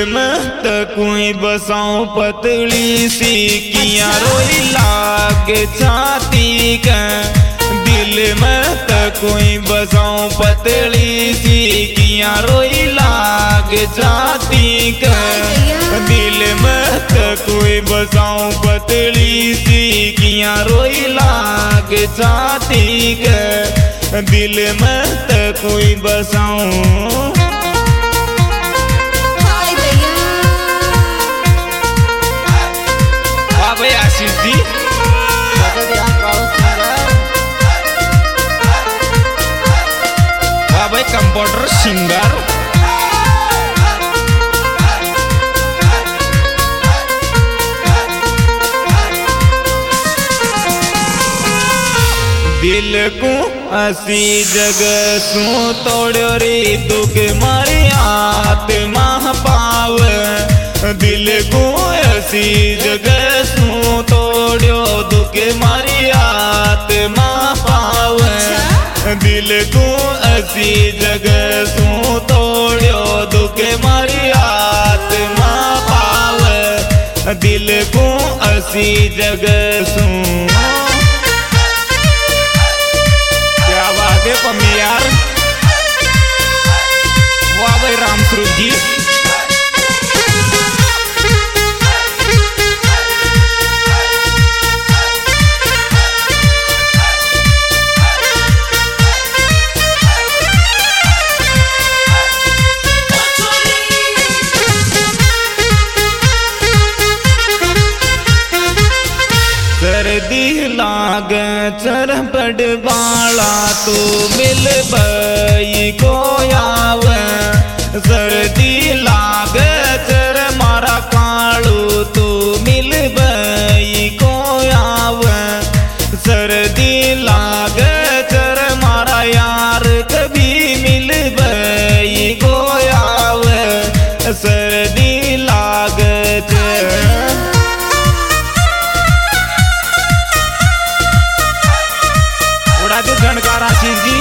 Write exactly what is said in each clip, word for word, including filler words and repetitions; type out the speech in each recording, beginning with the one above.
में त कोई बसाऊं पतली सी किया रोई लाग छाती के। दिल में त कोई बसाऊं पतली सी किया रोई लाग छाती के। दिल में त कोई बसाऊं पतली सी किया रोई लाग छाती के। दिल में त कोई बसाऊं। आशीष जी वाह भाई कंपाउंडर सिंगर। दिल को असी जगह सू तोड़ो रे दुख मारी आत्मा पाव। दिल को ऐसी जगह सू तोड़ो दुख मारी आत्मा पावे। दिल को ऐसी जगह सू तोड़ो दुख मारी आत्मा पावे। दिल को ऐसी जगह सू। क्या बात है पम्मी यार, वाह भाई राम स्वरूप जी। सर्दी लाग चरपट बाला तो मिल बई को आवे। सर्दी लाग चर मारा कालू तो मिल बई को आवे। सर्दी लाग चर मारा यार कभी मिल बई को आवे। सर्दी लाग चर झनकार आशीष जी।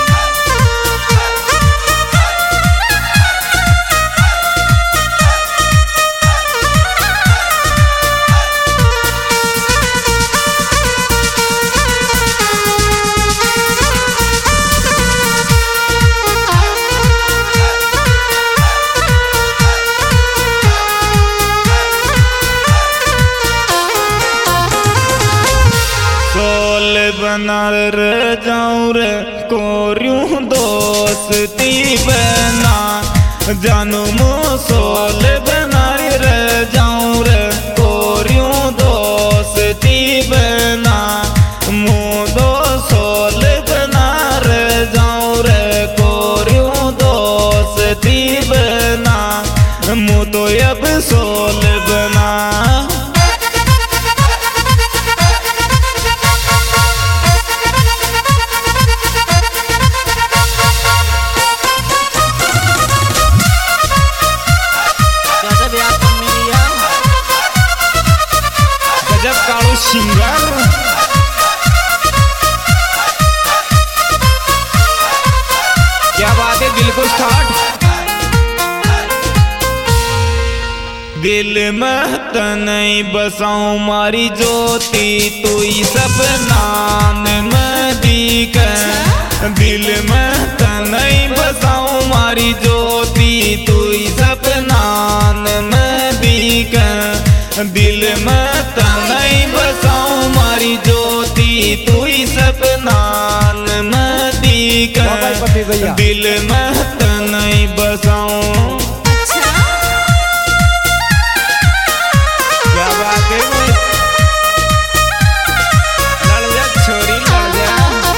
बना रे जाऊं रे कोरियूं दोस्ती बना जानू मोसोल बना रे जाऊं रे कोरियूं दोस्ती बना। मुँह दो सोल बना रे जाऊं रे कोरियूं दोस्ती बना। मुँह तो अब सोल बना। गजब कालू सिंगर। क्या बात है, दिल को स्टार्ट। दिल में त नहीं बसाऊं मारी ज्योति तू ही सपनान में दिखे। दिल में त नहीं बसाऊं मारी ज्योति तू ही सपनान में दिखे। दिल में त नहीं बसाऊं मारी ज्योति तू ही सपनान में दिखे। दिल में त नहीं बसाऊं। क्या बात है, लड़ जा छोरी लड़ जा।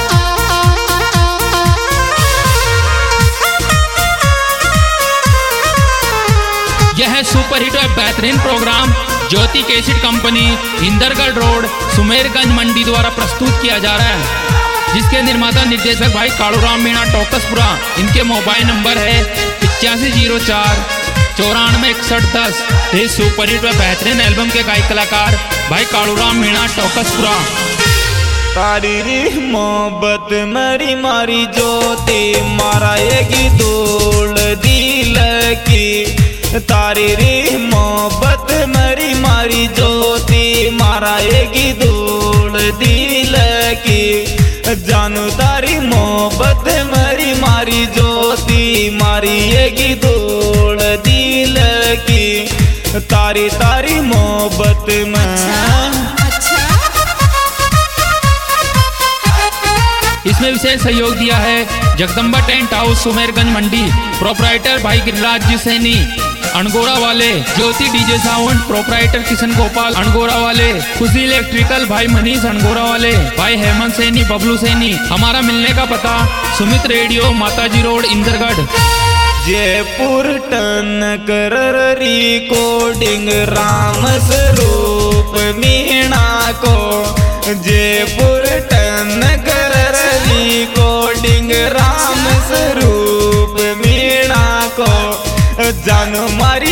यह है सुपर हिट और बेहतरीन programme Jyoti cassette company Indergarh road Sumerganj Mandi द्वारा प्रस्तुत किया जा रहा है, जिसके निर्माता निर्देशक भाई कालूराम मीणा टोकसपुरा। इनके मोबाइल नंबर है पचासी जीरो चार चौरानवे इकसठ दस। इस सुपर हिट व बेहतरीन एल्बम के गायक कलाकार भाई कालूराम मीणा टोकसपुरा। तारी मोहब्बत मरी मारी ज्योति माराएगी धूल दिल की। तारी री मोहब्बत मरी मारी ज्योति माराएगी धूल दिल की। जानू तारी मोहब्बत मरी मारी ज्योति मारिएगी धूल दिल की। तारी तारी मोहब्बत में। इसमें विशेष सहयोग दिया है Jagdamba tent house Sumerganj Mandi, proprietor भाई गिरिराज जी सैनी अनगोरा वाले, Jyoti DJ sound proprietor Kishan Gopal Angora वाले, खुशी इलेक्ट्रिकल भाई मनीष अनगोरा वाले, भाई हेमंत सैनी बबलू सैनी। हमारा मिलने का पता सुमित रेडियो माताजी रोड इंदरगढ़। जयपुर टन कर रिकॉर्डिंग राम स्वरूप मीणा को। जयपुर टन कर रिकॉर्डिंग राम स्वरूप मीणा को। जानू मारी